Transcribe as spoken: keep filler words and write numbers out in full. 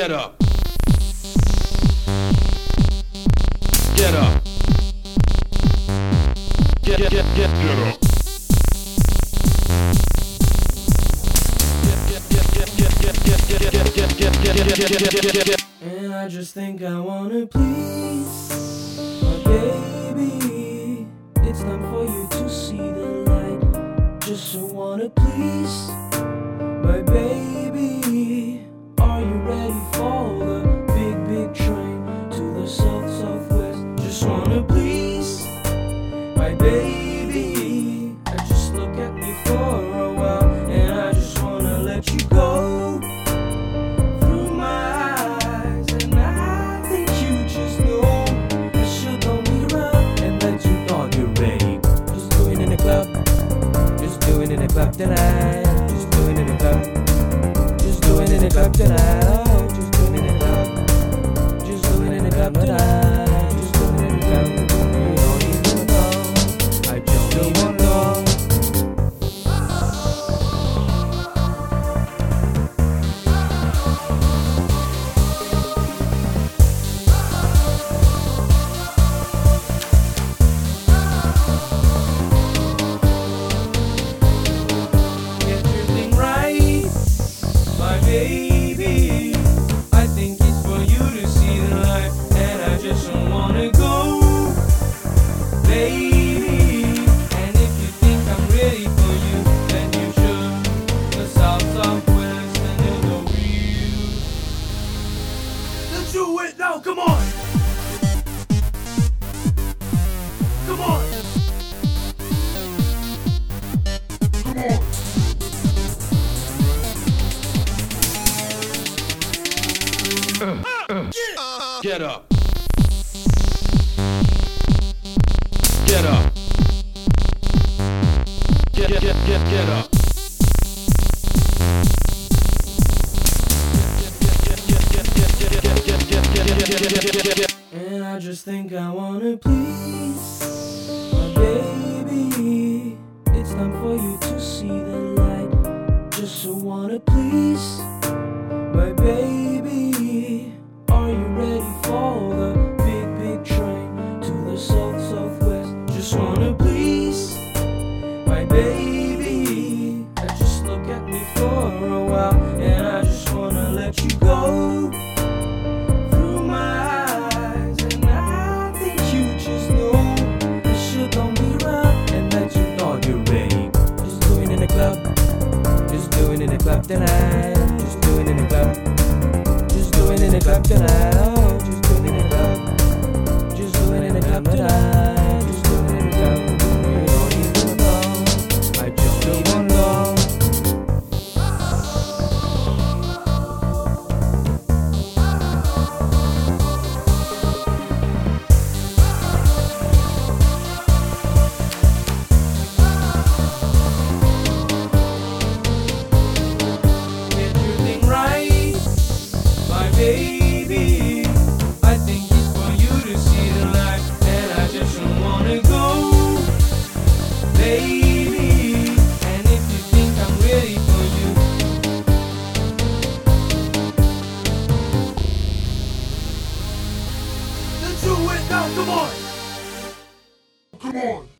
Get up. Get up. Get get get get get up. And I just think I wanna please my baby. It's time for you to see the light. Just so wanna please my baby. Are you ready for the big, big train to the south, southwest? Just wanna please my baby. I just look at me for a while, and I just wanna let you go through my eyes. And I think you just know I should don't be around and let you know you're ready. Just do it in the club, just do it in the club tonight. Just do it in the club, just do it in the club tonight. Oh, just do it in the club, just do it in the club tonight. Just do it in the club. You don't even know, I just don't even know. Get your thing right, my baby. I think it's for you to see the light, and I just don't wanna go, baby. And if you think I'm ready for you, then you should. The south, southwest, and you'll know real. Let's do it now, come on. Come on. Come on. Get up. Get up. Get get get get get up. And I just think I wanna please my baby. It's time for you to see the light. Just so wanna please my baby. Are you ready for the big, big train to the south, southwest? Just wanna please my baby. I just look at me for a while, and I just wanna let you go through my eyes. And I think you just know I should don't be around and let you know you're ready. Just do it in the club, just do it in the club tonight. Just do it in the club, just do it in the club tonight. Oh, just do it in the club, just do it in the club tonight. Just do it in the club. You don't even know, I just don't even know. Get your thing right, my baby. I think it's for you to see the light, and I just don't wanna go, baby. And if you think I'm ready for you, let's do it now, come on. Come on.